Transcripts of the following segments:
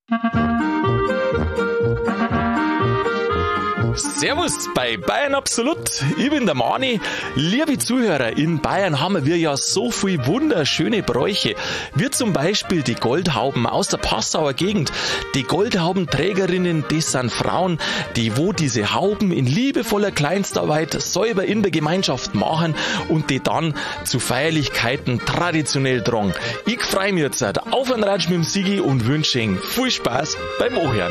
Servus bei Bayern Absolut, ich bin der Mani. Liebe Zuhörer, in Bayern haben wir ja so viel wunderschöne Bräuche, wie zum Beispiel die Goldhauben aus der Passauer Gegend. Die Goldhaubenträgerinnen, das sind Frauen, die wo diese Hauben in liebevoller Kleinstarbeit säuber in der Gemeinschaft machen und die dann zu Feierlichkeiten traditionell tragen. Ich freue mich jetzt auf einen Ratsch mit dem Sigi und wünsche Ihnen viel Spaß beim Anhören.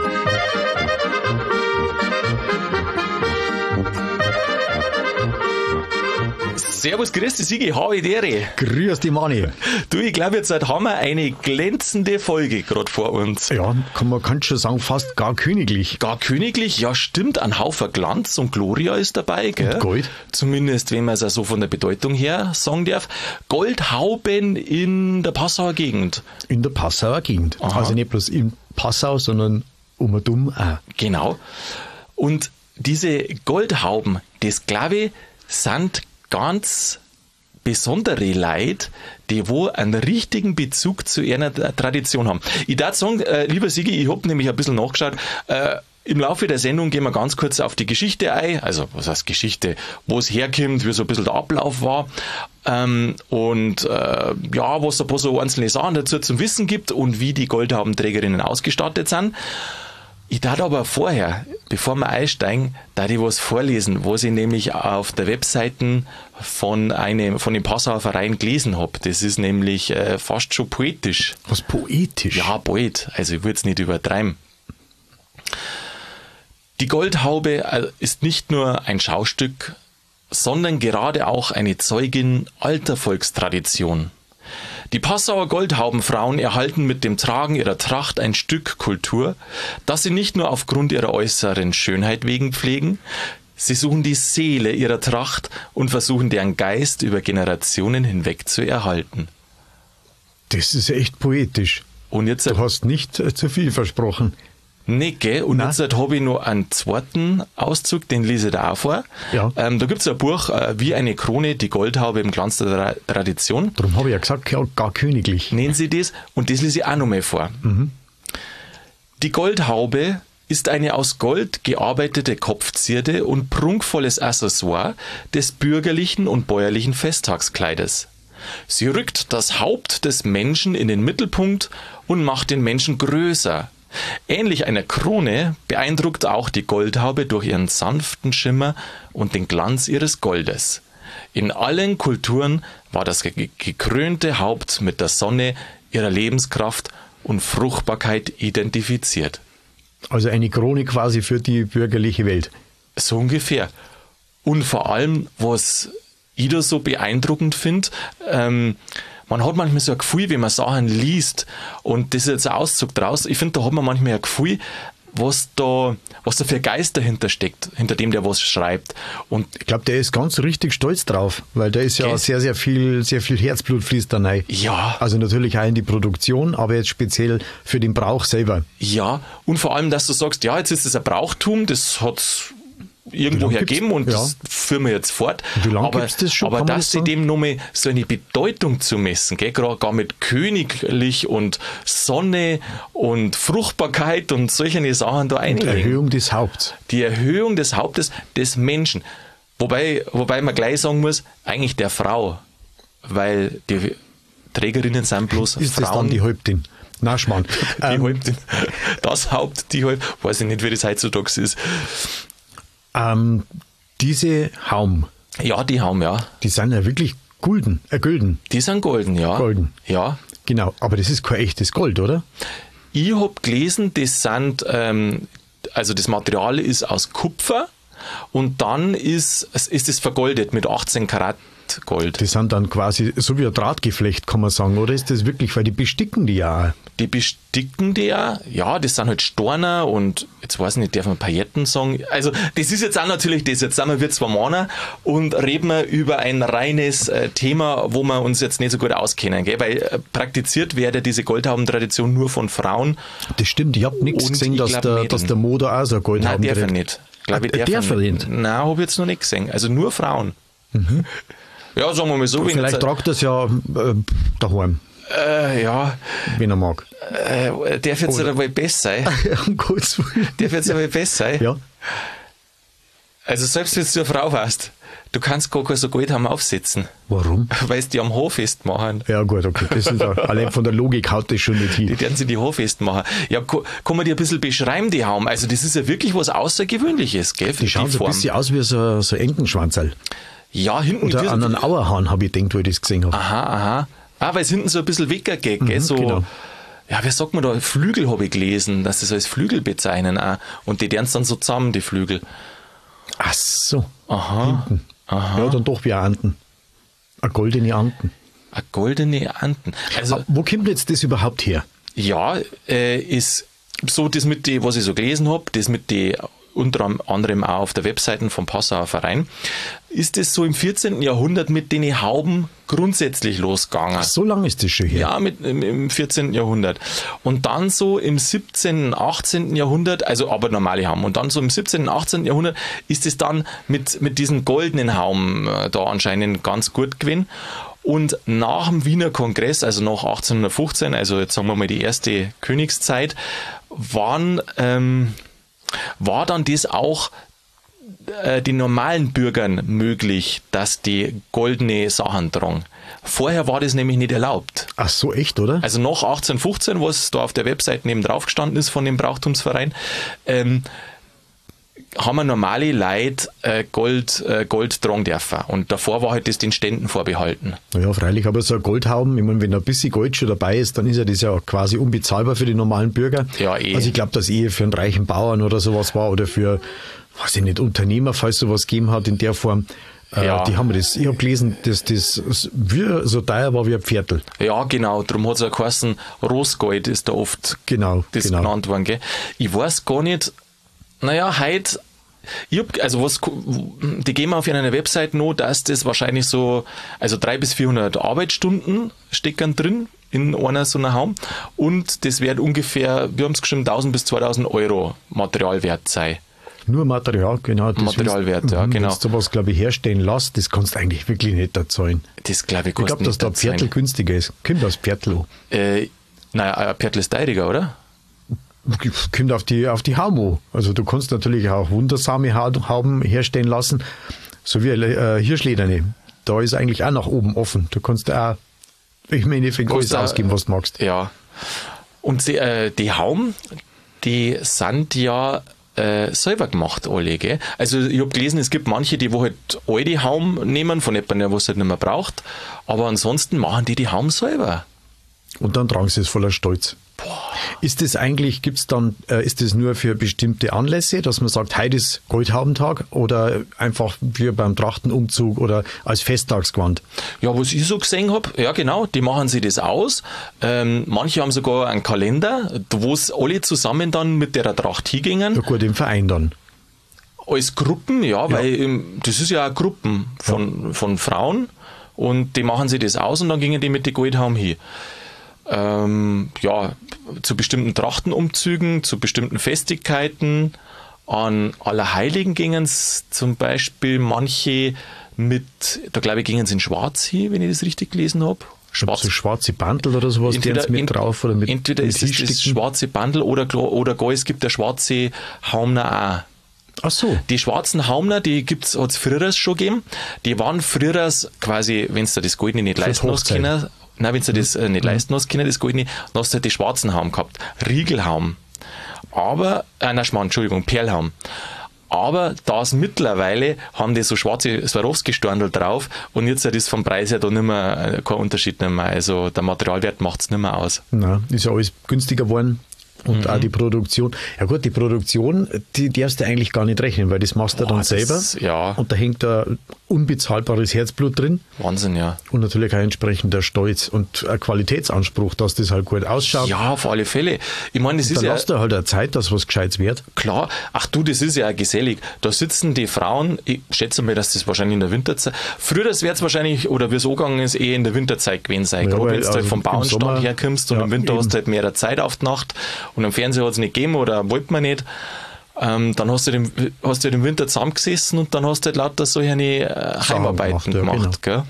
Servus, grüß dich, Sigi, habe die Ehre. Grüß dich, Mani. Du, ich glaube, jetzt haben wir eine glänzende Folge gerade vor uns. Ja, kann schon sagen, fast gar königlich. Gar königlich? Ja, stimmt, ein Haufen Glanz und Gloria ist dabei, gell? Und Gold. Zumindest, wenn man es so von der Bedeutung her sagen darf. Goldhauben in der Passauer Gegend. In der Passauer Gegend. Aha. Also nicht bloß in Passau, sondern um und um auch. Genau. Und diese Goldhauben, das glaube ich, sind ganz besondere Leute, die wo einen richtigen Bezug zu ihrer Tradition haben. Ich darf sagen, lieber Sigi, ich habe nämlich ein bisschen nachgeschaut, im Laufe der Sendung gehen wir ganz kurz auf die Geschichte ein, also was heißt Geschichte, wo es herkommt, wie so ein bisschen der Ablauf war und was es ein paar so einzelne Sachen dazu zum Wissen gibt und wie die Goldhaubenträgerinnen ausgestattet sind. Ich darf aber vorher, bevor wir einsteigen, darf ich was vorlesen, was ich nämlich auf der Webseite von dem Passauer Verein gelesen habe. Das ist nämlich fast schon poetisch. Was poetisch? Ja, Poet. Also ich will es nicht übertreiben. Die Goldhaube ist nicht nur ein Schaustück, sondern gerade auch eine Zeugin alter Volkstradition. Die Passauer Goldhaubenfrauen erhalten mit dem Tragen ihrer Tracht ein Stück Kultur, das sie nicht nur aufgrund ihrer äußeren Schönheit wegen pflegen, sie suchen die Seele ihrer Tracht und versuchen deren Geist über Generationen hinweg zu erhalten. Das ist echt poetisch. Und jetzt Du hast nicht zu viel versprochen. Nee, gell? Und Nein. jetzt habe ich noch einen zweiten Auszug, den lese ich da auch vor. Ja. Da gibt es ein Buch, wie eine Krone, die Goldhaube im Glanz der Tradition. Darum habe ich ja gesagt, gar königlich. Nennen Sie das? Und das lese ich auch noch mal vor. Die Goldhaube ist eine aus Gold gearbeitete Kopfzierde und prunkvolles Accessoire des bürgerlichen und bäuerlichen Festtagskleides. Sie rückt das Haupt des Menschen in den Mittelpunkt und macht den Menschen größer. Ähnlich einer Krone beeindruckt auch die Goldhaube durch ihren sanften Schimmer und den Glanz ihres Goldes. In allen Kulturen war das gekrönte Haupt mit der Sonne, ihrer Lebenskraft und Fruchtbarkeit identifiziert. Also eine Krone quasi für die bürgerliche Welt. So ungefähr. Und vor allem, was ich da so beeindruckend finde, man hat manchmal so ein Gefühl, wenn man Sachen liest, und das ist jetzt ein Auszug draus, ich finde, da hat man manchmal ein Gefühl, was da für Geist dahinter steckt, hinter dem der was schreibt. Und ich glaube, der ist ganz richtig stolz drauf, weil da ist ja sehr viel Herzblut fließt da rein. ja, Also natürlich auch in die Produktion, aber jetzt speziell für den Brauch selber. ja, und vor allem, dass du sagst, ja, jetzt ist es ein Brauchtum, das hat's irgendwo Wie lange hergeben und gibt's? das führen wir jetzt fort. Wie lange aber gibt's das schon, aber kann man dass das sie sagen? dem nochmal so eine Bedeutung zu messen, gell? Gar mit königlich und Sonne und Fruchtbarkeit und solche Sachen da Die einlegen. Erhöhung des Haupts. Die Erhöhung des Hauptes des Menschen. Wobei man gleich sagen muss, eigentlich der Frau, weil die Trägerinnen sind bloß Ist das dann Frauen. die Häuptin? Na, Schmarrn. Die Häuptin. Das Haupt, die Häuptin. Weiß ich nicht, wie das heutzutage ist. Diese Haum, Ja, die haben, ja. die sind ja wirklich gulden. Die sind golden, ja. Golden. Ja. Genau, aber das ist kein echtes Gold, oder? Ich hab gelesen, das sind, also das Material ist aus Kupfer und dann ist es vergoldet mit 18 Karat Gold. Die sind dann quasi so wie ein Drahtgeflecht, kann man sagen, oder ist das wirklich, weil die besticken die ja auch. Die besticken die ja, das sind halt Storner und jetzt weiß ich nicht, darf man Pailletten sagen? Also das ist jetzt auch natürlich das, jetzt sind wir wie zwei Männer und reden wir über ein reines Thema, wo wir uns jetzt nicht so gut auskennen, gell? Weil praktiziert werde diese Goldhaubentradition nur von Frauen. Das stimmt, ich habe nichts Und gesehen, ich dass glaub der Moder auch so ein Goldhauben Nein, darf er trägt. nicht. Glaube ich, Darf er nicht? Nein, habe ich jetzt noch nicht gesehen. Also nur Frauen. Ja, sagen wir mal so. Vielleicht wenn tragt das ja daheim. Ja. Wenn er mag. Darf jetzt einmal besser sein? Um Gottes Willen. Darf jetzt einmal besser sein? Ja. Also selbst wenn du eine Frau warst, du kannst gar kein so Goldhaum aufsetzen. Warum? Weil sie die am Hof festmachen. Ja gut, okay. Das ist allein von der Logik haut das schon nicht hin. Die werden sie die Hof festmachen. Ja, kann man die ein bisschen beschreiben, die Haum? Also das ist ja wirklich was Außergewöhnliches, gell? Die schauen so ein bisschen aus wie so Entenschwanzerl. Ja, hinten. Oder an einen Auerhahn habe ich gedacht, wo ich das gesehen habe. Aha. Weil es hinten so ein bisschen weggeht, gell? So, genau. Ja, wie sagt man da? Flügel habe ich gelesen, dass sie das als Flügel bezeichnen auch. Und die werden dann so zusammen, die Flügel. Ach so. Aha. Hinten. Aha. Ja, dann doch wie Anten. Eine goldene Anten. Eine goldene Anten. Also, aber wo kommt jetzt das überhaupt her? Ja, ist so das mit die, was ich so gelesen habe, das mit die unter anderem auch auf der Webseite vom Passauer Verein, ist es so im 14. Jahrhundert mit den Hauben grundsätzlich losgegangen. Ach, so lange ist das schon her? Ja, im 14. Jahrhundert. Und dann so im 17., 18. Jahrhundert, also aber normale Hauben, und dann so im 17., 18. Jahrhundert ist es dann mit diesen goldenen Hauben da anscheinend ganz gut gewesen. Und nach dem Wiener Kongress, also nach 1815, also jetzt sagen wir mal die erste Königszeit, war dann das auch den normalen Bürgern möglich, dass die goldene Sachen tragen. Vorher war das nämlich nicht erlaubt. Ach so, echt, oder? Also nach 1815, was da auf der Webseite neben drauf gestanden ist von dem Brauchtumsverein, haben wir normale Leute Gold tragen dürfen. Und davor war halt das den Ständen vorbehalten. Ja, freilich, aber so ein Goldhauben, ich meine, wenn ein bisschen Gold schon dabei ist, dann ist ja das ja quasi unbezahlbar für die normalen Bürger. Ja, Also ich glaube, dass für einen reichen Bauern oder sowas war oder für, weiß ich nicht, Unternehmer, falls sowas gegeben hat in der Form. Ja. Die haben das, ich habe gelesen, dass das so teuer war wie ein Viertel. Ja, genau, darum hat es auch geheißen, Rostgold ist da oft genannt worden. Gell? Ich weiß gar nicht, naja, heute, die geben auf einer Website noch, dass das wahrscheinlich so, also 300 bis 400 Arbeitsstunden stecken drin in einer so einer Haum und das wird ungefähr, wir haben es geschrieben, 1000 bis 2000 Euro Materialwert sein. Nur Material, genau. Materialwert, ja, genau. Wenn du sowas, glaube ich, herstellen lässt, das kannst du eigentlich wirklich nicht erzahlen. Das, glaube ich, kostet. Ich glaube, dass da ein Viertel günstiger ist. Kommt aus Viertel an. Naja, ein Viertel ist teuriger, oder? Kommt auf die Haumo. Also du kannst natürlich auch wundersame Hauben herstellen lassen, so wie Hirschlederne. Da ist eigentlich auch nach oben offen. Du kannst auch im Endeffekt alles ausgeben, was du magst. Ja. Und die Hauben, die sind ja selber gemacht, alle, gell? Also ich habe gelesen, es gibt manche, die wo halt alte Hauben nehmen, von jemandem, was halt nicht mehr braucht, aber ansonsten machen die Hauben selber. Und dann tragen sie es voller Stolz. Boah. Ist das eigentlich, ist das nur für bestimmte Anlässe, dass man sagt, heute ist Goldhaubentag oder einfach wie beim Trachtenumzug oder als Festtagsgewand? Ja, was ich so gesehen habe, ja genau, die machen sich das aus. Manche haben sogar einen Kalender, wo es alle zusammen dann mit der Tracht hingingen. Ja gut, im Verein dann. Als Gruppen, ja, weil das ist ja auch Gruppen von Frauen und die machen sich das aus und dann gingen die mit den Goldhauben hin. Zu bestimmten Trachtenumzügen, zu bestimmten Festigkeiten. An Allerheiligen gingen es zum Beispiel manche da glaube ich, gingen sie in Schwarz hin, wenn ich das richtig gelesen habe. So schwarze Bandel oder sowas, entweder die mit drauf oder mit entweder ist es das schwarze Bandel oder gar, es gibt der schwarze Haumner auch. Ach so. Die schwarzen Haumner, die hat es früher schon gegeben. Die waren früher quasi, wenn du das Goldene nicht leisten hast können, wenn du das nicht leisten hast können, das Goldene, dann hast du halt die schwarzen Hauben gehabt. Riegelhaum. Aber, Perlhaum. Aber das mittlerweile haben die so schwarze Swarovski-Stornl drauf und jetzt ist vom Preis her da nicht mehr, kein Unterschied mehr. Also der Materialwert macht es nicht mehr aus. Nein, ist ja alles günstiger geworden. Und auch die Produktion. Ja gut, die Produktion, die darfst du eigentlich gar nicht rechnen, weil das machst du dann selber. Ja. Und da hängt da unbezahlbares Herzblut drin. Wahnsinn, ja. Und natürlich auch entsprechender Stolz und ein Qualitätsanspruch, dass das halt gut ausschaut. Ja, auf alle Fälle. Ich meine, das ist ja... Dann hast du halt eine Zeit, dass was Gescheites wird. Klar. Ach du, das ist ja auch gesellig. Da sitzen die Frauen, ich schätze mal, dass das wahrscheinlich in der Winterzeit... Früher wird es wahrscheinlich, oder wie es angegangen ist, eher in der Winterzeit gewesen sein. Ja, gerade wenn du halt vom Bauernstand herkommst und im Winter hast du halt mehr Zeit auf die Nacht und am Fernseher hat es nicht gegeben oder wollte man nicht. Dann hast du im Winter zusammengesessen und dann hast du halt lauter solche Heimarbeiten gemacht. Genau. Gell?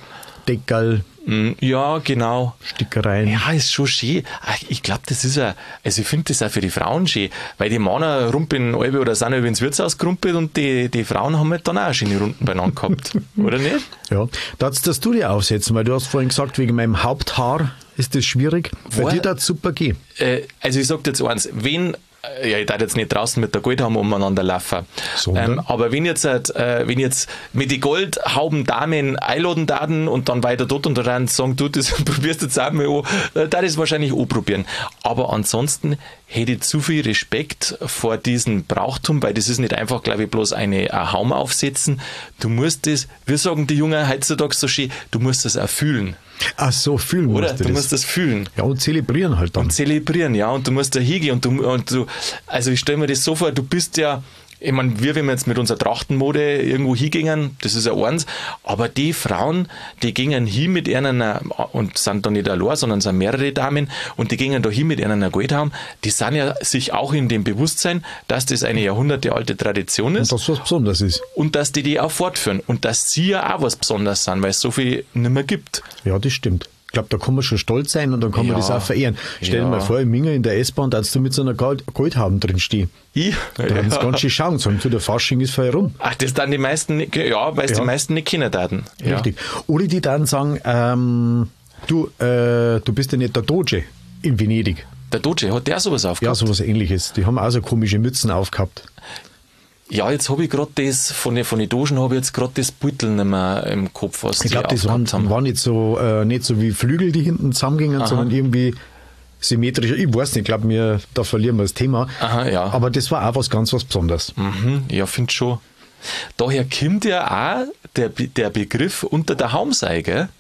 Deckerl, Ja, genau. Stickereien. Ja, ist schon schön. Ich glaube, das ist also ich finde das auch für die Frauen schön, weil die Männer rumpeln alle oder sind ins Wirtshaus gerumpelt und die Frauen haben halt dann auch schöne Runden beieinander gehabt. Oder nicht? Ja, darfst das du dir aufsetzen, weil du hast vorhin gesagt, wegen meinem Haupthaar ist das schwierig. Bei dir darf es super gehen. Also ich sag dir jetzt eins, ich darf jetzt nicht draußen mit der Goldhaube umeinander laufen. Aber wenn jetzt mit den Goldhauben Damen einladen daten und dann weiter dort und dann sagen, du, das probierst du jetzt auch mal an, da das wahrscheinlich auch probieren. Aber ansonsten hätte ich zu viel Respekt vor diesem Brauchtum, weil das ist nicht einfach, glaube ich, bloß ein Haum aufsetzen. Du musst das, wir sagen die Jungen heutzutage so schön, du musst das auch fühlen. Ach so, fühlen Oder? musst du Du das. musst das fühlen. Ja, und zelebrieren halt dann. Und zelebrieren, ja, und du musst da hingehen und du, also ich stelle mir das so vor, du bist ja, ich meine, wenn wir jetzt mit unserer Trachtenmode irgendwo hingingen, das ist ja eins, aber die Frauen, die gingen hin mit einer, und sind da nicht allein, sondern sind mehrere Damen, und die gingen da hin mit einer Goldhaube, die sind ja sich auch in dem Bewusstsein, dass das eine jahrhundertealte Tradition ist. Und das was Besonderes ist. Und dass die auch fortführen. Und dass sie ja auch was Besonderes sind, weil es so viel nicht mehr gibt. Ja, das stimmt. Ich glaube, da kann man schon stolz sein und dann kann man das auch verehren. Stell dir mal vor, im Minger in der S-Bahn, da du mit so einer Goldhaben drin stehen. Da haben sie ganz schön schauen sollen. Für der Fasching ist vorher rum. Ach, das dann die meisten, weil es die meisten nicht kennen daten. Ja. Richtig. Oder die dann sagen, du bist ja nicht der Doge in Venedig. Der Doge, hat der sowas Ja, aufgehabt? sowas ähnliches. Die haben auch so komische Mützen aufgehabt. Ja, jetzt habe ich gerade das, von den Dogen habe ich jetzt gerade das Beutel nicht mehr im Kopf, was Ich glaube, das waren nicht so wie Flügel, die hinten zusammengingen, sondern irgendwie symmetrisch. Ich weiß nicht, ich glaube, da verlieren wir das Thema. Aha, ja. Aber das war auch ganz was Besonderes. Ja, finde schon. Daher kommt ja auch der Begriff unter der Haumsei, gell?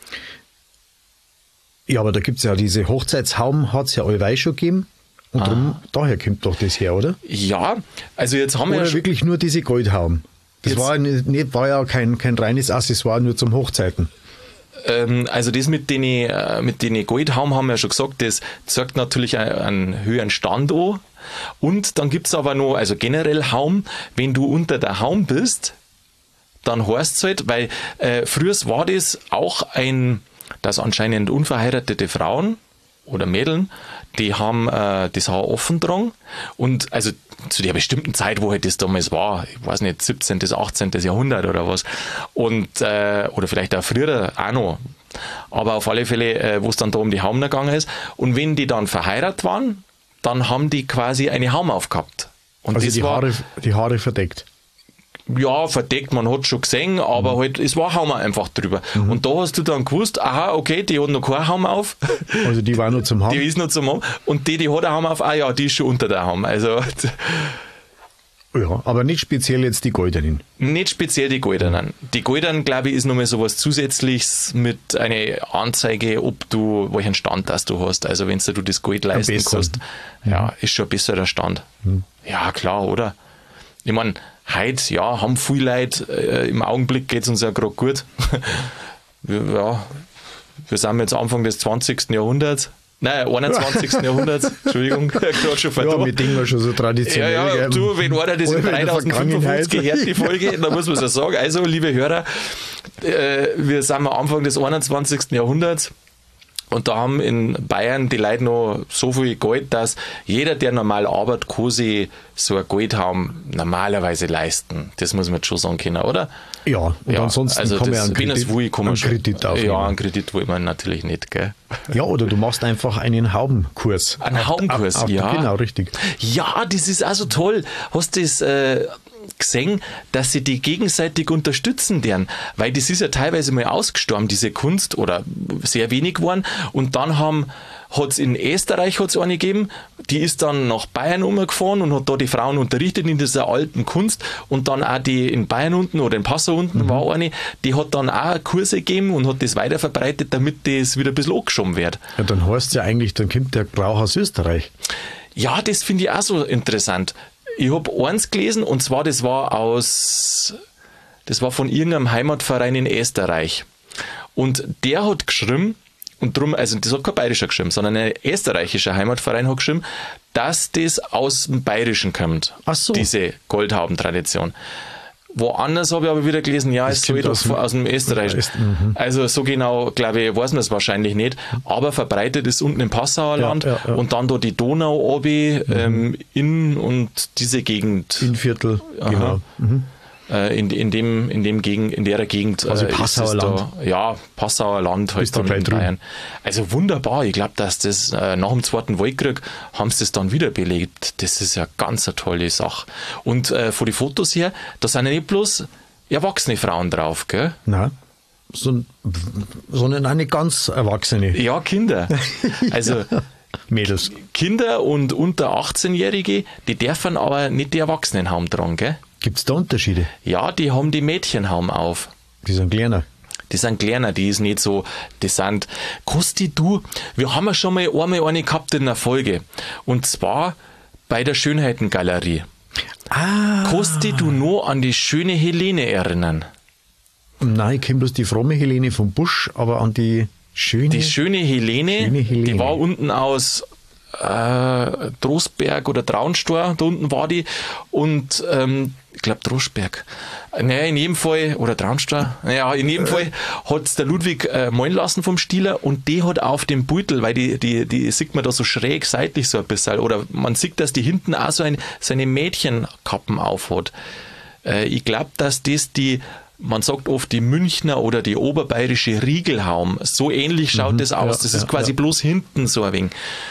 Ja, aber da gibt es ja diese Hochzeitshauben, hat es ja allweil schon gegeben. Und daher kommt doch das her, oder? Ja, also jetzt haben wir Oder ja schon, wirklich nur diese Goldhauben. Das Jetzt- war ja kein reines Accessoire, nur zum Hochzeiten. also das mit den Goldhauben haben wir ja schon gesagt, das zeigt natürlich einen höheren Stand an. Und dann gibt's aber noch, also generell Haum, wenn du unter der Haum bist, dann heißt es halt, weil früher war das auch dass anscheinend unverheiratete Frauen oder Mädeln, die haben das Haar offen getragen und also zu der bestimmten Zeit, wo halt das damals war, ich weiß nicht, 17. bis 18. Jahrhundert oder was und oder vielleicht auch früher auch noch, aber auf alle Fälle, wo es dann da um die Haum gegangen ist und wenn die dann verheiratet waren, dann haben die quasi eine Haum aufgehabt. Und Also das die Haare verdeckt. ja, verdeckt, man hat schon gesehen, aber halt, es war Haum einfach drüber. Und da hast du dann gewusst, aha, okay, die hat noch keinen Haum auf, Also die war nur zum Haben. die ist noch zum Haum, und die hat einen Haum auf, ah ja, die ist schon unter der Haum. Also Ja, aber nicht speziell jetzt die goldenen. nicht speziell die Goldenen. Die Goldenen, glaube ich, ist nochmal sowas Zusätzliches mit einer Anzeige, ob du, welchen Stand das du hast. Also wenn du das Gold leisten besser. kannst, ja, ist schon ein besserer Stand. Ja, klar, oder? Ich meine, heute, ja, haben viele Leute, im Augenblick geht es uns ja gerade gut. Wir sind jetzt Anfang des 20. Jahrhunderts. Nein, 21. Jahrhunderts. Entschuldigung, gerade schon Ja, verdammt. mit Dingen wir schon so Ja, traditionell. ja, gell? du, wenn einer das in Allweil der 3055 Vergangenheit. hört, die Folge, dann muss man es ja sagen. Also, liebe Hörer, wir sind am Anfang des 21. Jahrhunderts und da haben in Bayern die Leute noch so viel Geld, dass jeder, der normal arbeitet, kann sich so ein Goldhaum normalerweise leisten. Das muss man jetzt schon sagen können, oder? Ja, und ansonsten also kann man ja das, wenn es will, kann man schon. Kredit aufnehmen. Ja, einen Kredit will man natürlich nicht, gell? Ja, oder du machst einfach einen Haubenkurs. Einen Haubenkurs, ja. Genau, richtig. Ja, das ist auch so toll. Hast du das gesehen, dass sie die gegenseitig unterstützen deren? Weil das ist ja teilweise mal ausgestorben, diese Kunst, oder sehr wenig geworden. Und dann hat es in Österreich eine gegeben, die ist dann nach Bayern umgefahren und hat da die Frauen unterrichtet in dieser alten Kunst. Und dann auch die in Bayern unten oder in Passau unten war eine, die hat dann auch Kurse gegeben und hat das weiter verbreitet, damit das wieder ein bisschen angeschoben wird. Ja, dann heißt es ja eigentlich, dann kommt der Brauch aus Österreich. Ja, das finde ich auch so interessant. Ich habe eins gelesen, und zwar das war von irgendeinem Heimatverein in Österreich. Und der hat geschrieben, und drum, also das hat kein Bayerischer geschrieben, sondern ein österreichischer Heimatverein hat geschrieben, dass das aus dem Bayerischen kommt, Ach so. diese Goldhaubentradition. Woanders habe ich aber wieder gelesen, ja, es soll doch aus dem Österreichischen. Also so genau, glaube ich, weiß man es wahrscheinlich nicht. Aber verbreitet ist unten im Passauer Land und dann da die Donau obi, in und diese Gegend. Innviertel, genau. In der Gegend also Passauer Land. Da, ja, Passauer Land halt dann in Bayern. Also wunderbar. Ich glaube, dass das nach dem Zweiten Weltkrieg haben sie das dann wiederbelebt. Das ist ja ganz eine tolle Sache. Und von den Fotos her, da sind ja nicht bloß erwachsene Frauen drauf, gell? Nein. Sondern auch nicht ganz Erwachsene. Ja, Kinder. Also Mädels. Kinder und unter 18-Jährige, die dürfen aber nicht die Erwachsenenhaum tragen, gell? Gibt es da Unterschiede? Ja, die haben die Mädchenhaum auf. Die sind kleiner. Die sind kleiner, die ist nicht so, die sind, Kosti, wir haben ja schon mal einmal eine gehabt in der Folge. Und zwar bei der Schönheitengalerie. Kosti, du nur an die schöne Helene erinnern? Nein, ich kenne bloß die fromme Helene vom Busch, aber an die schöne... Die schöne Helene, die war unten aus Trostberg oder Traunstor, da unten war die und ich glaube Trostberg. Naja, in jedem Fall, oder Traunstor, naja, in jedem Fall hat es der Ludwig malen lassen vom Stieler und die hat auf dem Beutel, weil die sieht man da so schräg seitlich so ein bisschen, oder man sieht, dass die hinten auch so eine Mädchenkappen aufhat. Ich glaube, dass das man sagt oft die Münchner oder die oberbayerische Riegelhaum, so ähnlich schaut das aus, das ist quasi bloß hinten so ein wenig.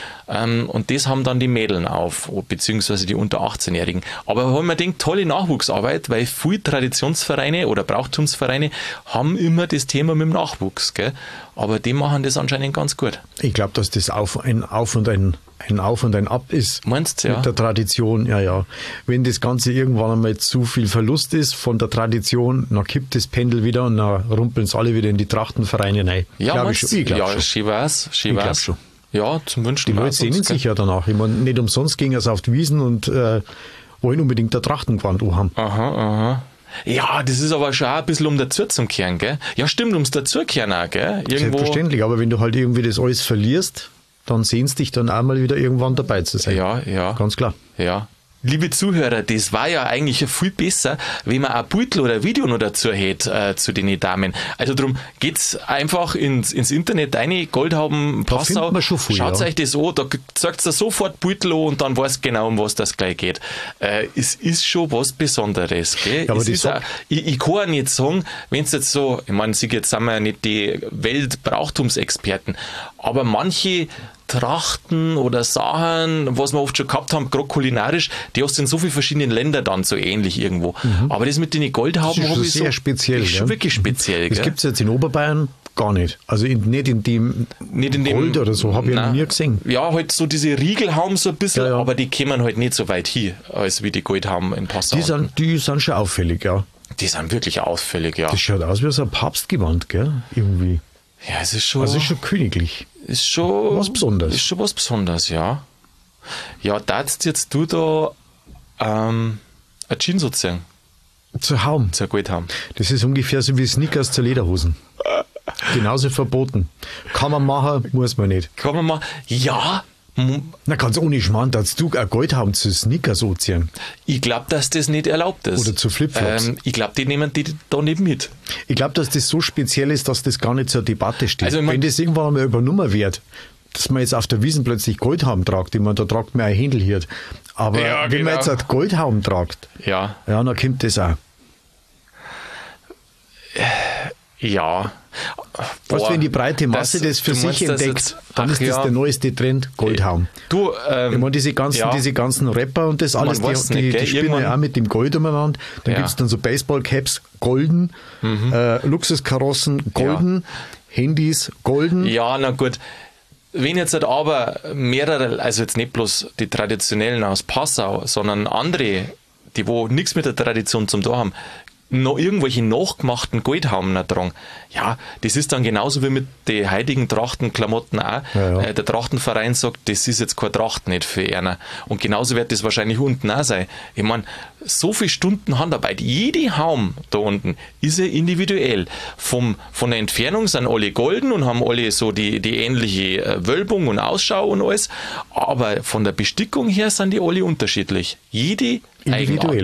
Und das haben dann die Mädeln auf, beziehungsweise die unter 18-Jährigen. Aber haben wir gedacht, tolle Nachwuchsarbeit, weil viele Traditionsvereine oder Brauchtumsvereine haben immer das Thema mit dem Nachwuchs, gell? Aber die machen das anscheinend ganz gut. Ich glaube, dass das ein Auf und ein Ab ist. Meinst du, ja? Mit der Tradition, ja. Wenn das Ganze irgendwann einmal zu viel Verlust ist von der Tradition, dann kippt das Pendel wieder und dann rumpeln es alle wieder in die Trachtenvereine rein. Ja, glaube ich schon. Ich glaube schon. Schon. Ja, zum Wünschen. Die Leute sehnen sich ja danach. Ich meine, nicht umsonst gingen es auf die Wiesen und wollen unbedingt der Trachtengewand haben. Aha. Ja, das ist aber schon auch ein bisschen um dazu zum Kehren, gell? Ja, stimmt, ums dazukehren auch, gell? Selbstverständlich, aber wenn du halt irgendwie das alles verlierst, dann sehnst dich dann auch mal wieder irgendwann dabei zu sein. Ja. Ganz klar. Ja. Liebe Zuhörer, das war ja eigentlich viel besser, wenn man ein Beutel oder ein Video noch dazu hätte zu den Damen. Also darum geht's einfach ins Internet rein, Goldhauben, Passau, schaut euch das an, da sagt ihr sofort Beutel an und dann weißt genau, um was das gleich geht. Es ist schon was Besonderes, gell? Ja, aber ich kann ja nicht sagen, wenn es jetzt so, ich meine, jetzt sind wir ja nicht die Weltbrauchtumsexperten, aber manche Trachten oder Sachen, was wir oft schon gehabt haben, gerade kulinarisch, die hast du in so vielen verschiedenen Ländern dann so ähnlich irgendwo. Aber das mit den Goldhauben habe ich sehr speziell. Ist schon wirklich speziell. Das gibt es jetzt in Oberbayern gar nicht. Also nicht in dem Gold oder so, habe ich noch nie gesehen. Ja, halt so diese Riegelhauben so ein bisschen, aber die kommen halt nicht so weit hier, als wie die Goldhauben in Passau. Die sind schon auffällig, ja. Die sind wirklich auffällig, ja. Das schaut aus wie so ein Papstgewand, gell? Irgendwie. Ja, es ist schon... Also ist schon königlich. Ist schon... Was Besonderes. Ist schon was Besonderes, ja. Ja, darfst jetzt du da ein Jeans sozusagen? Zu Haum. Zu Goldhaum. Das ist ungefähr so wie Snickers zu Lederhosen. Genauso verboten. Kann man machen, muss man nicht. Kann man machen? Ja. Na, ganz ohne Schmarrn, dass du ein Goldhaum zu Snickers anziehen. Ich glaube, dass das nicht erlaubt ist. Oder zu Flipflops. Ich glaube, die nehmen die da nicht mit. Ich glaube, dass das so speziell ist, dass das gar nicht zur Debatte steht. Also, wenn das irgendwann einmal übernommen wird, dass man jetzt auf der Wiesn plötzlich Goldhaum tragt, ich meine, da tragt man ein Händelhirt. Aber ja, wenn man jetzt ein Goldhaum tragt, ja, dann kommt das auch. Ja. Was, wenn die breite Masse das für sich entdeckt, dann ist das der neueste Trend, Goldhaum. Du, ich meine, diese ganzen Rapper und das alles, die spielen ja auch mit dem Gold umeinander. Dann gibt es dann so Baseballcaps, golden, Luxuskarossen, golden, Handys, golden. Ja, na gut. Wenn jetzt halt aber mehrere, also jetzt nicht bloß die traditionellen aus Passau, sondern andere, die wo nichts mit der Tradition zum tun haben, noch irgendwelche nachgemachten Goldhauben tragen. Ja, das ist dann genauso wie mit den heutigen Trachtenklamotten auch. Ja. Der Trachtenverein sagt, das ist jetzt keine Tracht nicht für einer. Und genauso wird das wahrscheinlich unten auch sein. Ich meine, so viele Stunden Handarbeit. Jede Haum da unten ist ja individuell. Von der Entfernung sind alle golden und haben alle so die ähnliche Wölbung und Ausschau und alles. Aber von der Bestickung her sind die alle unterschiedlich. Jede eigenartig.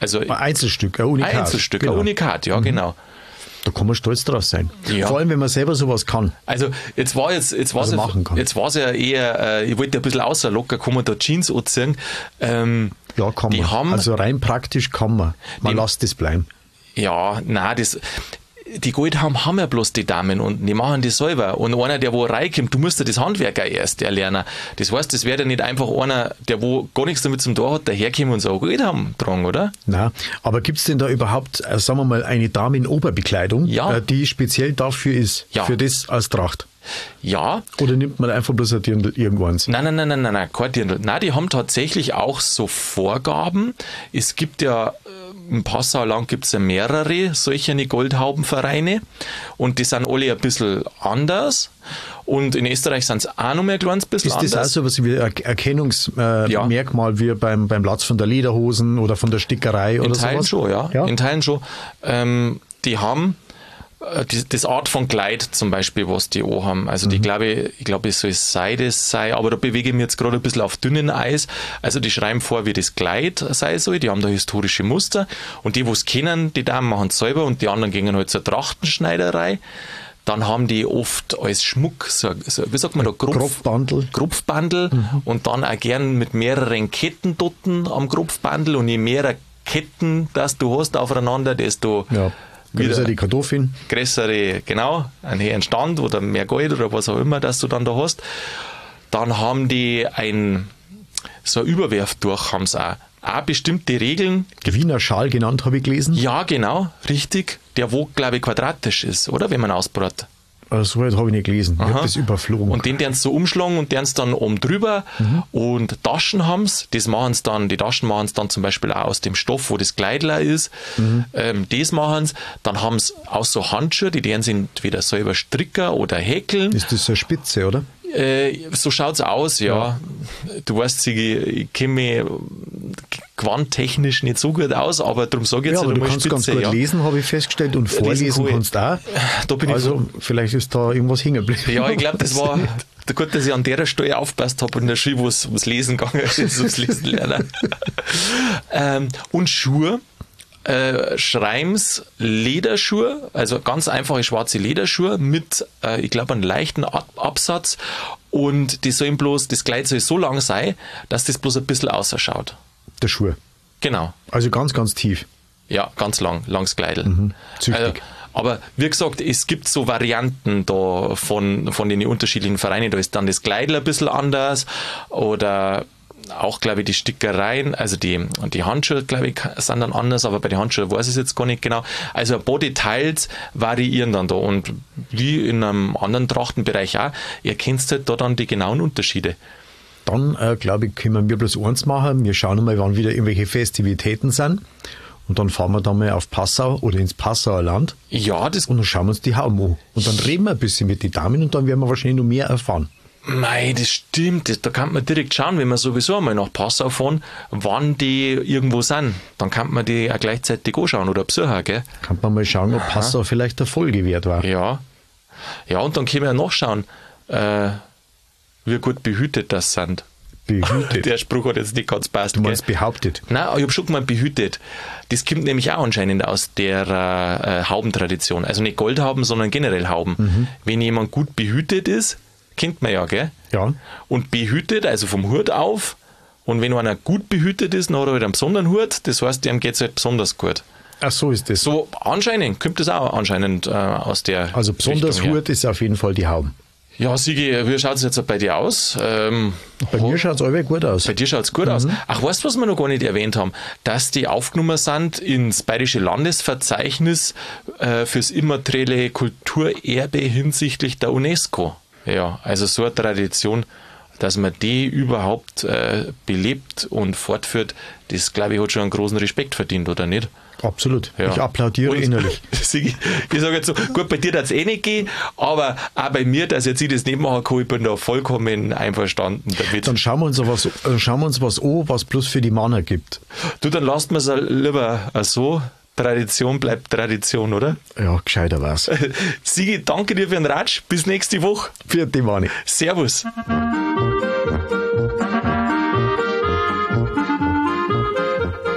Also Ein Einzelstück, ein Unikat. ein Einzelstück, Genau. ein Unikat, ja, genau. Da kann man stolz drauf sein. Ja. Vor allem, wenn man selber sowas kann. Also jetzt war Also machen kann. jetzt war es ja eher, ich wollte ein bisschen außer locker, kann man da Jeans anziehen. Ja, kann Die man. haben- Also rein praktisch kann man. Man Die- lässt das bleiben. Ja, nein, die Goldhauben haben ja bloß die Damen und die machen das selber. Und einer, der wo reinkommt, du musst ja das Handwerk auch erst erlernen. Das heißt, das wäre ja nicht einfach einer, der wo gar nichts damit zum Tor hat, daherkommen und so Goldhauben tragen, oder? Na, aber gibt es denn da überhaupt, sagen wir mal, eine Damenoberbekleidung, Ja. die speziell dafür ist, Ja. für das als Tracht? Ja, Oder nimmt man einfach bloß ein Dirndl irgendwanns? Nein, kein Dirndl. Nein, die haben tatsächlich auch so Vorgaben. Es gibt ja, in Passau lang gibt es ja mehrere solche Goldhaubenvereine und die sind alle ein bisschen anders. Und in Österreich sind es auch noch mehr ein kleines bisschen Ist das auch anders. so was wie ein Erkennungsmerkmal wie beim Platz von der Lederhosen oder von der Stickerei oder In Teilen sowas? schon, ja. Ja? In Teilen schon. Die haben das Art von Kleid zum Beispiel, was die auch haben. Also die ich glaube, es soll Seide sein, aber da bewege ich mich jetzt gerade ein bisschen auf dünnem Eis. Also die schreiben vor, wie das Kleid sein soll. Die haben da historische Muster. Und die, wo es kennen, die Damen machen es selber und die anderen gehen halt zur Trachtenschneiderei. Dann haben die oft als Schmuck, wie sagt man da, Kropfbandel. Kropfbandel und dann auch gern mit mehreren Ketten dort am Kropfbandel und je mehr Ketten, das du hast aufeinander, desto Ja, größer wieder die Kartoffeln. größere, genau, einen höheren Stand oder mehr Gold oder was auch immer, das du dann da hast. Dann haben die so ein Überwerftuch haben sie auch. Auch bestimmte Regeln. Wiener Schal genannt, habe ich gelesen. Ja, genau, richtig. Der wo, glaube ich, quadratisch ist, oder? Wenn man ausbrat. So weit habe ich nicht gelesen. Ich habe das überflogen. Und den sie so umschlagen und den dann oben drüber. Und Taschen haben sie, die Taschen machen sie dann zum Beispiel auch aus dem Stoff, wo das Kleidler ist. Das machen sie. Dann haben sie auch so Handschuhe, die werden sie entweder selber stricken oder häkeln. Ist das so eine Spitze, oder? So schaut's aus, ja. Du weißt, Sigi, ich kenne mich quanttechnisch nicht so gut aus, aber darum sage ich jetzt Ja, aber halt du einmal kannst ganz gut ja. lesen, habe ich festgestellt, und vorlesen kann ich. kannst auch. Da bin ich Also vielleicht ist da irgendwas hängen geblieben. Ja, ich glaube, das war gut, dass ich an der Stelle aufgepasst habe und in der Schule, wo es ums Lesen gegangen ist, ums Lesen lernen. Und Schuhe. Schreims Lederschuhe, also ganz einfache schwarze Lederschuhe mit, ich glaube, einem leichten Absatz, und die sollen bloß, das Kleid soll so lang sein, dass das bloß ein bisschen ausschaut. Der Schuh. Genau. Also ganz, ganz tief. Ja, ganz langes Kleidl. Züchtig. Aber wie gesagt, es gibt so Varianten da von den unterschiedlichen Vereinen. Da ist dann das Kleidl ein bisschen anders oder auch, glaube ich, die Stickereien, also die Handschuhe, glaube ich, sind dann anders, aber bei den Handschuhen weiß ich es jetzt gar nicht genau. Also ein paar Details variieren dann da, und wie in einem anderen Trachtenbereich auch, erkennst du halt da dann die genauen Unterschiede. Dann, glaube ich, können wir bloß eins machen. Wir schauen mal, wann wieder irgendwelche Festivitäten sind. Und dann fahren wir dann mal auf Passau oder ins Passauer Land. Ja, das Und dann schauen wir uns die Hauben an. Und dann reden wir ein bisschen mit den Damen und dann werden wir wahrscheinlich noch mehr erfahren. Mei, das stimmt. Da kann man direkt schauen, wenn wir sowieso einmal nach Passau fahren, wann die irgendwo sind. Dann kann man die auch gleichzeitig anschauen oder besuchen, gell? Kann man mal schauen, ob Passau vielleicht der Folge wert war. Ja. Ja, und dann können wir ja nachschauen, wie gut behütet das sind. Behütet. Der Spruch hat jetzt nicht ganz passt. Du meinst gell? behauptet. Nein, ich habe schon gemeint behütet. Das kommt nämlich auch anscheinend aus der Haubentradition. Also nicht Goldhauben, sondern generell Hauben. Wenn jemand gut behütet ist, kennt man ja, gell? Ja. Und behütet, also vom Hut auf. Und wenn einer gut behütet ist, dann hat er halt einen besonderen Hut. Das heißt, dem geht es halt besonders gut. Ach so ist das. So anscheinend, kommt das auch anscheinend aus der Also besonders Richtung her. Hut ist auf jeden Fall die Hauben. Ja, Sigi, wie schaut es jetzt bei dir aus? Bei mir schaut es alle gut aus. Bei dir schaut es gut aus. Ach, weißt du, was wir noch gar nicht erwähnt haben? Dass die aufgenommen sind ins Bayerische Landesverzeichnis fürs immaterielle Kulturerbe hinsichtlich der UNESCO. Ja, also so eine Tradition, dass man die überhaupt belebt und fortführt, das, glaube ich, hat schon einen großen Respekt verdient, oder nicht? Absolut. Ja. Ich applaudiere Und innerlich. Sigi, ich sage jetzt so, gut, bei dir darf es eh nicht gehen, aber auch bei mir, dass jetzt ich das nicht machen kann, ich bin da vollkommen einverstanden damit. Dann schauen wir uns was an, was bloß für die Männer gibt. Du, dann lasst mir es lieber so. Tradition bleibt Tradition, oder? Ja, gescheiter war's. Sigi, danke dir für den Ratsch. Bis nächste Woche. Für die Mani.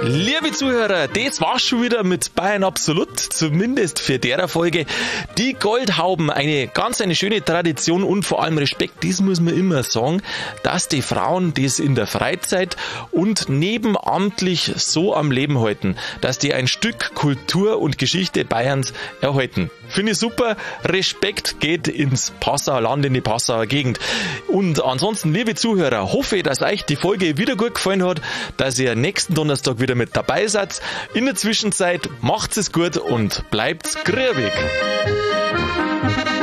Liebe Zuhörer, das war's schon wieder mit Bayern Absolut, zumindest für der Folge. Die Goldhauben, eine schöne Tradition und vor allem Respekt, das muss man immer sagen, dass die Frauen das in der Freizeit und nebenamtlich so am Leben halten, dass die ein Stück Kultur und Geschichte Bayerns erhalten. Finde ich super, Respekt geht ins Passauer Land, in die Passauer Gegend. Und ansonsten, liebe Zuhörer, hoffe, dass euch die Folge wieder gut gefallen hat, dass ihr nächsten Donnerstag wieder mit dabei seid. In der Zwischenzeit macht's es gut und bleibt's grübig.